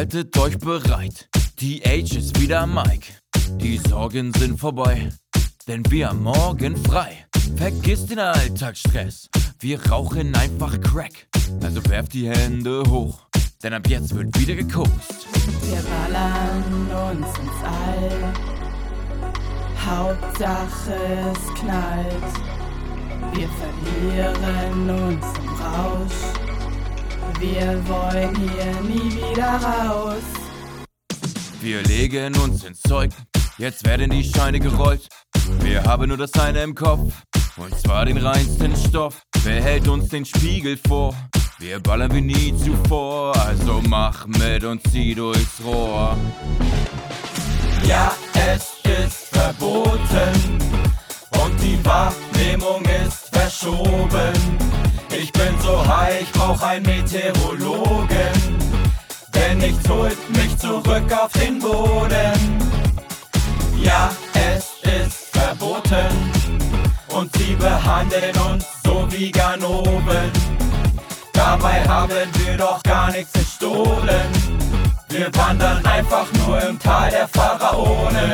Haltet euch bereit, die Age ist wieder Mike. Die Sorgen sind vorbei, denn wir haben morgen frei. Vergiss den Alltagsstress, wir rauchen einfach Crack. Also werft die Hände hoch, denn ab jetzt wird wieder gekokst. Wir ballern uns ins All, Hauptsache es knallt. Wir verlieren uns im Rausch, wir wollen hier nie wieder raus. Wir legen uns ins Zeug, jetzt werden die Scheine gerollt. Wir haben nur das eine im Kopf, und zwar den reinsten Stoff. Wer hält uns den Spiegel vor? Wir ballern wie nie zuvor, also mach mit und zieh durchs Rohr. Ja, es ist verboten und die Wahrnehmung ist verschoben. Ich bin so high, ich brauch einen Meteorologen, denn nichts holt mich zurück auf den Boden. Ja, es ist verboten und sie behandeln uns so wie Ganoven. Dabei haben wir doch gar nichts gestohlen. Wir wandern einfach nur im Tal der Pharaonen.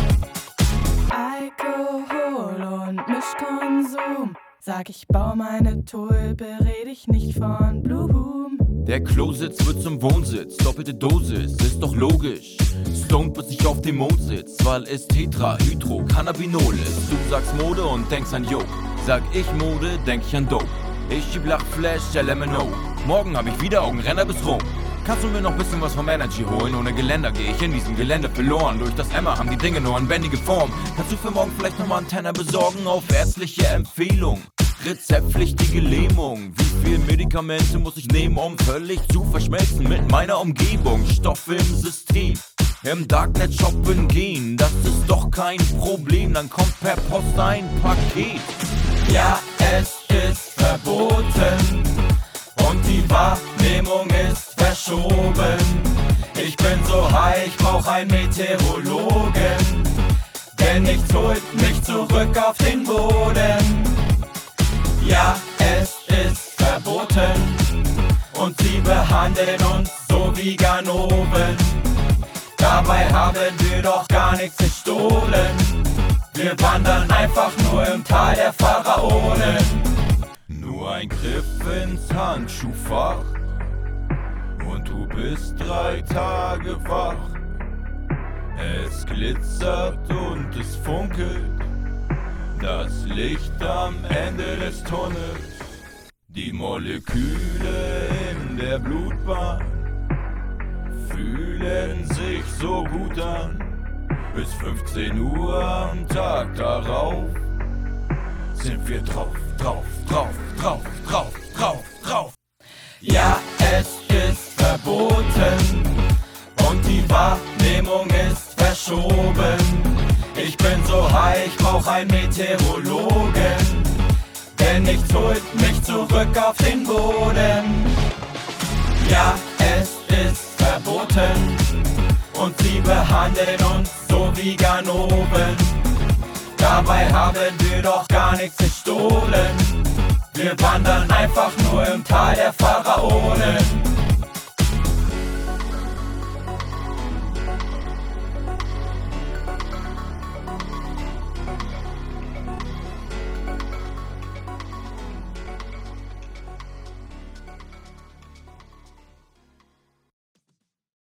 Alkohol und Mischkonsum, sag ich bau meine Tulpe, red ich nicht von Blumen. Der Klositz wird zum Wohnsitz, doppelte Dosis, ist doch logisch. Stoned bis ich auf dem Mond sitz, weil es Tetrahydrocannabinol ist. Du sagst Mode und denkst an Yo, sag ich Mode, denk ich an Dope. Ich schieb Lachflash, LMNO. Morgen hab ich wieder Augenrenner bis Rom. Kannst du mir noch bisschen was vom Energy holen? Ohne Geländer geh ich in diesem Gelände verloren. Durch das Emma haben die Dinge nur an bändige Form. Kannst du für morgen vielleicht nochmal einen Tenner besorgen auf ärztliche Empfehlung? Rezeptpflichtige Lähmung. Wie viel Medikamente muss ich nehmen, um völlig zu verschmelzen mit meiner Umgebung? Stoffe im System, im Darknet shoppen gehen, das ist doch kein Problem. Dann kommt per Post ein Paket. Ja, es ist verboten und die Wahrnehmung ist verschoben. Ich bin so high, ich brauch einen Meteorologen, denn nichts holt mich zurück auf den Boden. Ja, es ist verboten und sie behandeln uns so wie Ganoven. Dabei haben wir doch gar nichts gestohlen. Wir wandern einfach nur im Tal der Pharaonen. Nur ein Griff ins Handschuhfach und du bist 3 Tage wach. Es glitzert und es funkelt, das Licht am Ende des Tunnels. Die Moleküle in der Blutbahn fühlen sich so gut an. Bis 15 Uhr am Tag darauf sind wir drauf, drauf, drauf, drauf, drauf, drauf, drauf. Ja, es ist verboten und die Wahrnehmung ist verschoben. Ich bin so high, ich brauch einen Meteorologen, denn nichts holt mich zurück auf den Boden. Ja, es ist verboten und sie behandeln uns so wie Ganoven. Dabei haben wir doch gar nichts gestohlen. Wir wandern einfach nur im Tal der Pharaonen.